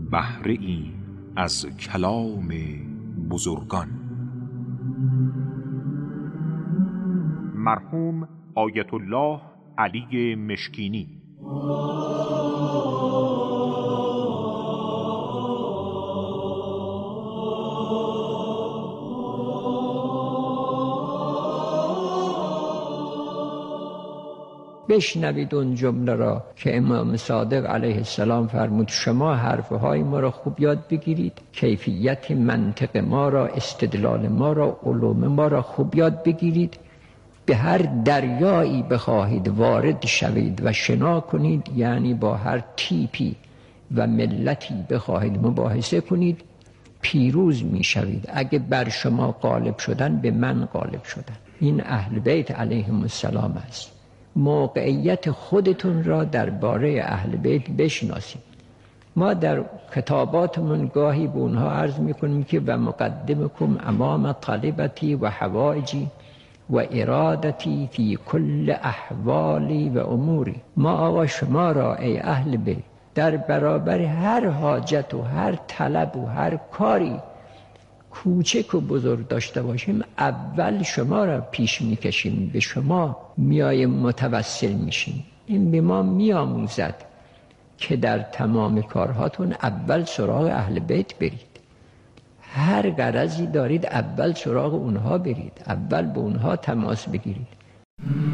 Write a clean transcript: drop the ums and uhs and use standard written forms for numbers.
بهره ای از کلام بزرگان. مرحوم آیت الله علی مشکینی. بشنوید اون جمله را که امام صادق علیه السلام فرمود شما حرفهای ما را خوب یاد بگیرید، کیفیت منطق ما را، استدلال ما را، علوم ما را خوب یاد بگیرید، به هر دریایی بخواهید وارد شوید و شنا کنید، یعنی با هر تیپی و ملتی بخواهید مباحثه کنید، پیروز می شوید. اگه بر شما غالب شدن، به من غالب شدن. این اهل بیت علیهم السلام است. موقعیت خودتون را درباره اهل بیت بشناسید. ما در خطاباتمون گاهی به اونها عرض میکنیم که و مقدمکم امام طالبتی و حوائجی و ارادتی فی کل احوالی و اموری. ما آقا شما را ای اهل بیت در برابر هر حاجت و هر طلب و هر کاری کوچک و بزرگ داشته باشیم، اول شما را پیش میکشیم، به شما میایم متوسل میشیم. این به ما میآموزد که در تمام کارهاتون اول سراغ اهل بیت برید. هر غرضی دارید اول سراغ اونها برید، اول به اونها تماس بگیرید.